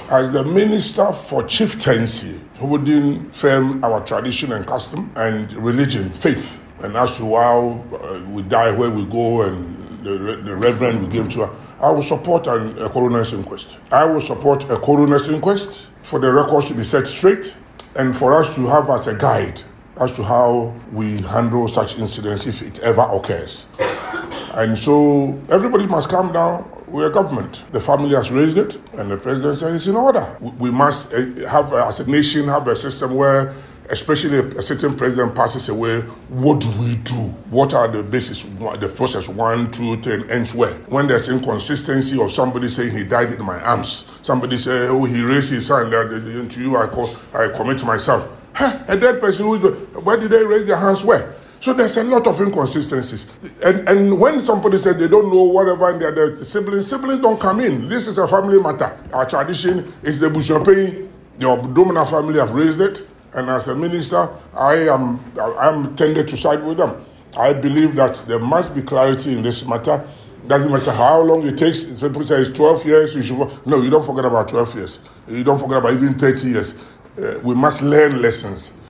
As the Minister for Chieftaincy, holding firm our tradition and custom and religion, faith, and as to how we die, where we go, and the reverend we give to her, I will support a coroner's inquest. I will support a coroner's inquest for the records to be set straight and for us to have as a guide as to how we handle such incidents if it ever occurs. And so everybody must calm down. We're a government. The family has raised it, and the president said it's in order. We must have, as a nation, have a system where, especially a certain president passes away, what do we do? What are the basis, the process 1, 2, 3, and ends where? When there's inconsistency of somebody saying he died in my arms, somebody say, oh, he raised his hand, to you I commit myself. A dead person, where did they raise their hands where? So there's a lot of inconsistencies. And when somebody says they don't know whatever, and their siblings don't come in. This is a family matter. Our tradition is the Bushope, the Obdomina family have raised it. And as a minister, I'm tended to side with them. I believe that there must be clarity in this matter. Doesn't matter how long it takes. People say it's 12 years. No, you don't forget about 12 years. You don't forget about even 30 years. We must learn lessons.